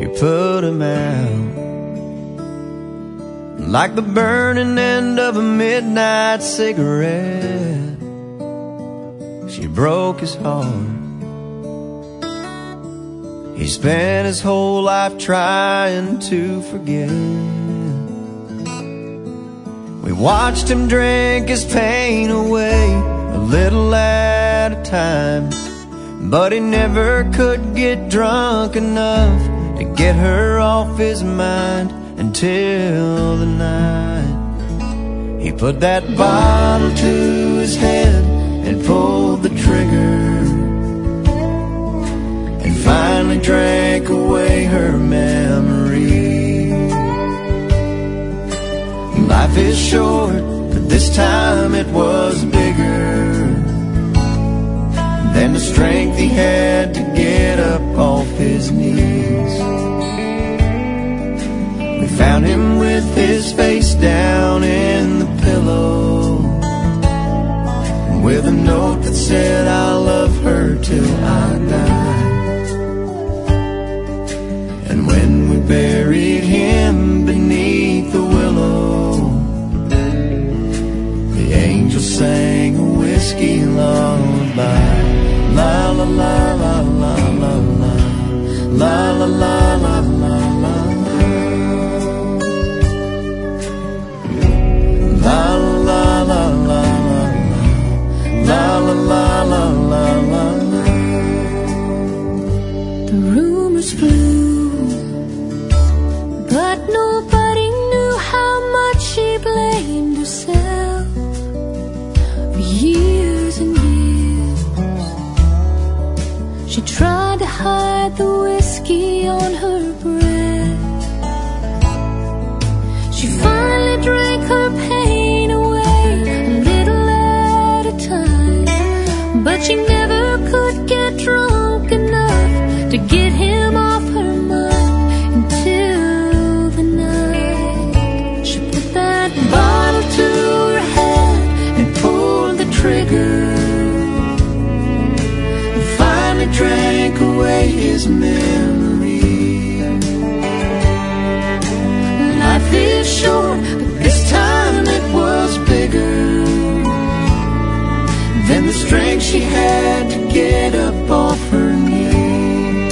she put him out. Like the burning end of a midnight cigarette, she broke his heart. He spent his whole life trying to forget. We watched him drink his pain away, a little at a time, but he never could get drunk enough to get her off his mind until the night he put that bottle to his head and pulled the trigger, and finally drank away her memory. Life is short, but this time it was bigger than the strength he had to get up off his knees. We found him with his face down in the pillow, with a note that said, "I'll love her till I die." And when we buried him beneath the willow, the angel sang a whiskey lullaby. La la la la la la la, la la la la la la, la la la la la, la la la la la. The rumors flew, but nobody knew how much she blamed herself for years and years. She tried to hide the whiskey on her breath. She finally drank her pain away, a little at a time, but she never could get drunk enough to get him off her mind until the night she put that bottle to her head and pulled the trigger, and finally drank away his memory. Life is short, but this time it was bigger than the strength she had to get up off her knees.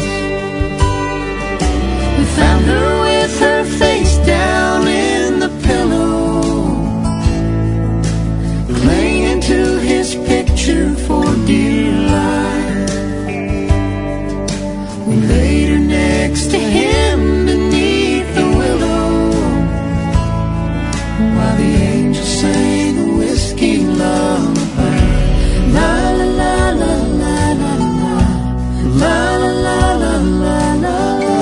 We found her with her face down in the pillow, clinging to his picture for dear life. We laid her next to him beneath the willow, while the angel sang a whiskey lullaby. La la la la la la la, la la la la la la.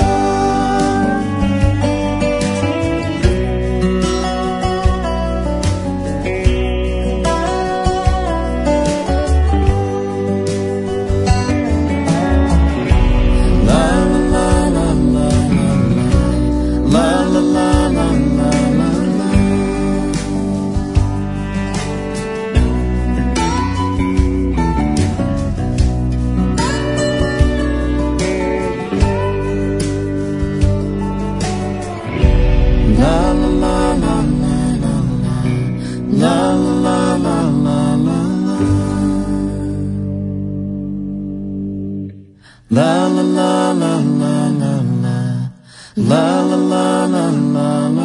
La la la la la la, la la la la la la.